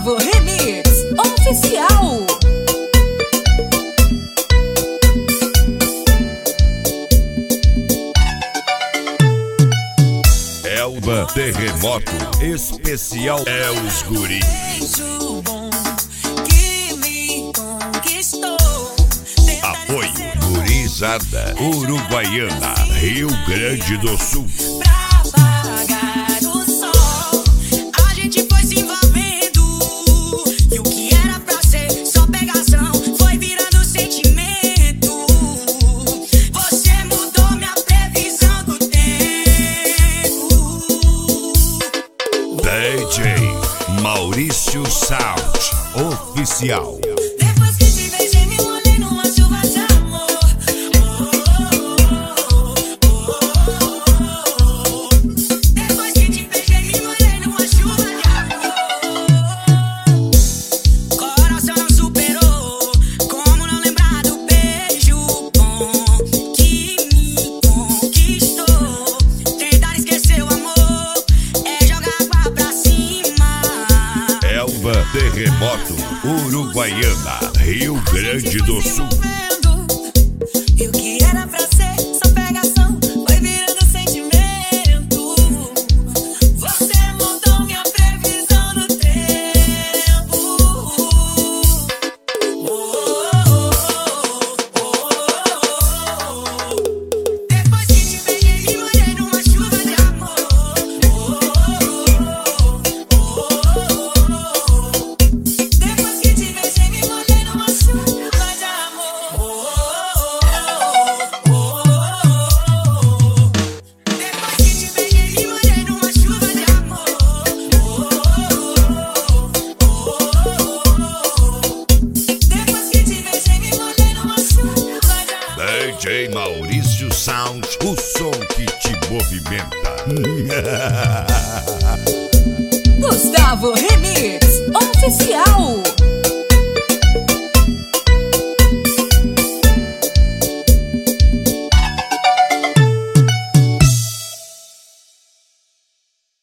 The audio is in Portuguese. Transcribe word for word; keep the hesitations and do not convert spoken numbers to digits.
Gustavo Remix Oficial. Elba Terremoto Especial é os guri. Beijo bom que me conquistou. Apoio Gurizada Uruguaiana, Rio Grande do Sul. Pra apagar o sol, a gente foi se envolvendo. E o que era pra ser só pegação foi virando sentimento. Você mudou minha previsão do tempo. D J Maurício Sound Oficial. Depois que te beijei, me molhei numa chuva de amor. Depois que te beijei, me molhei numa chuva de amor. Coração não superou, como não lembrar do beijo bom que me conquistou. Tentar esquecer o amor é jogar água pra cima. Elba Terremoto Uruguaiana, Rio Grande do Sul. E o que era pra ser só pegação foi virando sentimento. Você mudou minha previsão do tempo. Depois que te beijei, me molhei numa chuva de amor. Depois que te beijei, me molhei numa chuva de amor. Depois que te beijei, me molhei numa chuva de amor. Depois que te beijei, me molhei numa chuva de amor. D J Maurício Sound, o som que te movimenta. Gustavo Remix Oficial.